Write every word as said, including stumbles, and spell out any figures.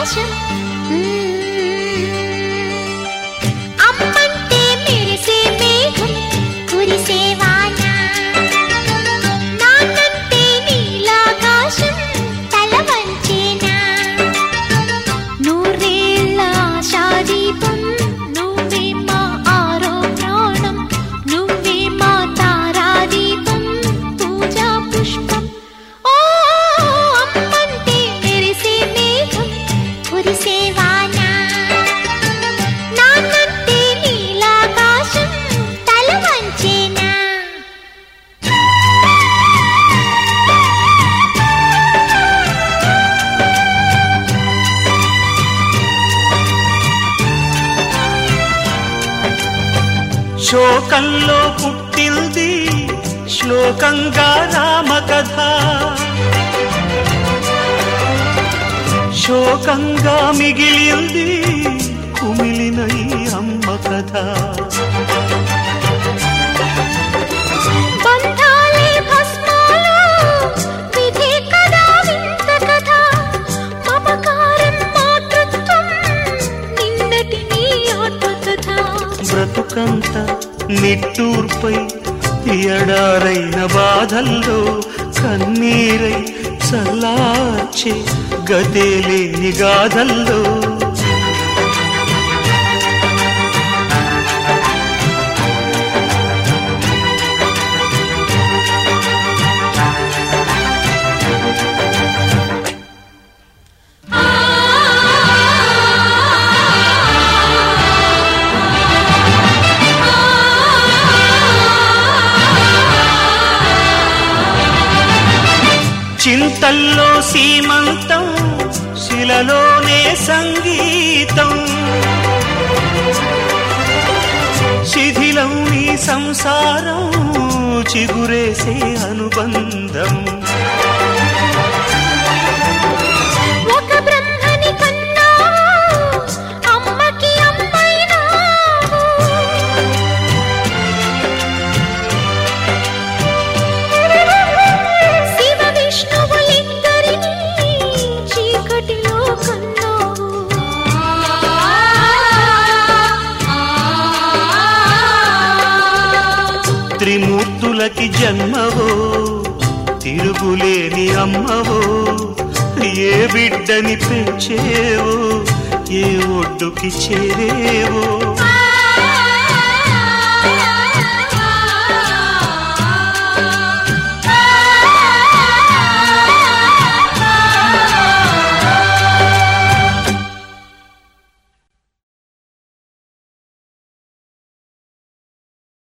ఆకాశం అమ్మంటే మెరిసే మేఘం కురిసే వాన నాన్నంటే నీలాకాశం తల వంచేనా నూరేళ్ళ ఆశాదీపం నువ్వే మా ఆరో ప్రాణం నువ్వే మా తారాదీపం పూజా పుష్పం ఓ అమ్మంటే మెరిసే మేఘం కురిసే వాన నాన్నంటే నీలాకాశం తల వంచేనా శోకంలో పుట్టింది శ్లోకంగా రామకథ శోకంగా మిగిలింది కుమిలిన ఈ అమ్మ కథ బంధాలే భస్మాలు విధి కదా వింత కథ మమకారం మాతృత్వం నిన్నటి నీ ఆత్మకథ బ్రతుకంత నిట్టూర్పై ఎడారైన బాధల్లో కన్నీరై చల్లార్చే గతే లేని గాథల్లో చింతల్లో సీమంతం శిలలోనే సంగీతం శిథిలం నీ సంసారం చిగురేసే అనుబంధం ఒక బ్రహ్మని కన్నా అమ్మకి అమ్మైనా శివ విష్ణువులిద్దరినీ చీకటిలో కన్నావు త్రిమూర్తులకి జన్మవో తిరుగులేని అమ్మవో ఏ బిడ్డని పెంచేవో ఏ ఒడ్డుకి చేరేవో